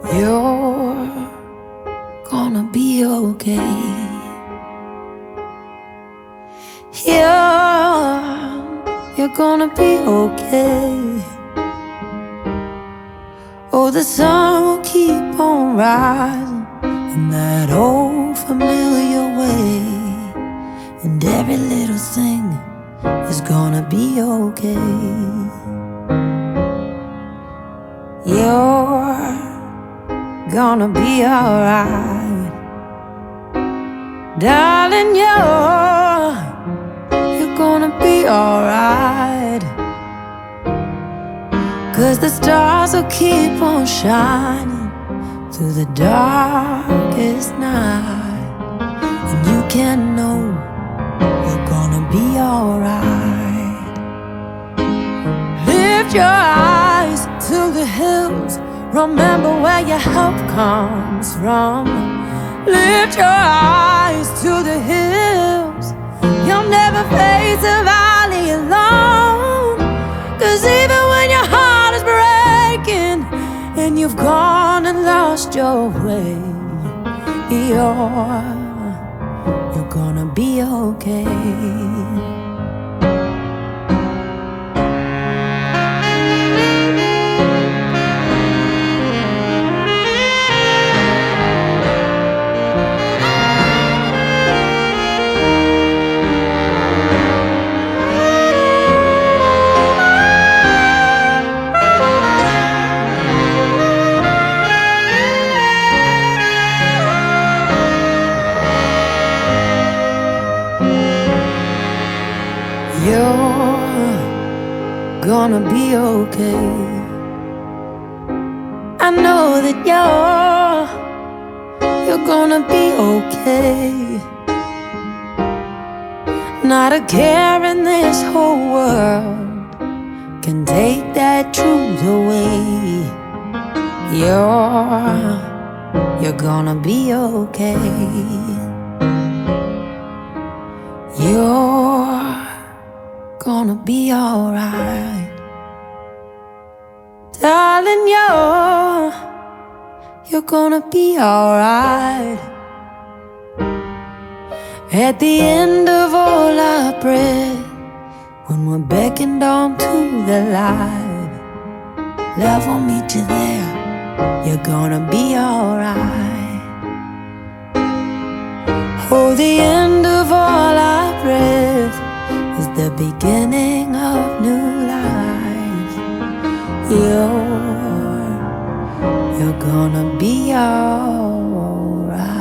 You're gonna be okay. You're gonna be okay. Oh, the sun will keep on rising in that old familiar way, and every little thing is gonna be okay. You're gonna be alright, darling. You're gonna be alright, 'cause the stars will keep on shining through the darkest night, and you can know you're gonna be alright. Lift your eyes to the hills, remember where your help comes from. Lift your eyes to the hills, you'll never face a valley alone. 'Cause even when your heart is breaking and you've gone and lost your way, you're gonna be okay. You're gonna be okay. I know that you're gonna be okay. Not a care in this whole world can take that truth away. You're gonna be okay. You're gonna be alright, darling. You're gonna be alright. At the end of all our breath, when we're beckoned on to the light, love will meet you there. You're gonna be alright. Oh, the end of all our breath is the beginning of new life. You're gonna be alright.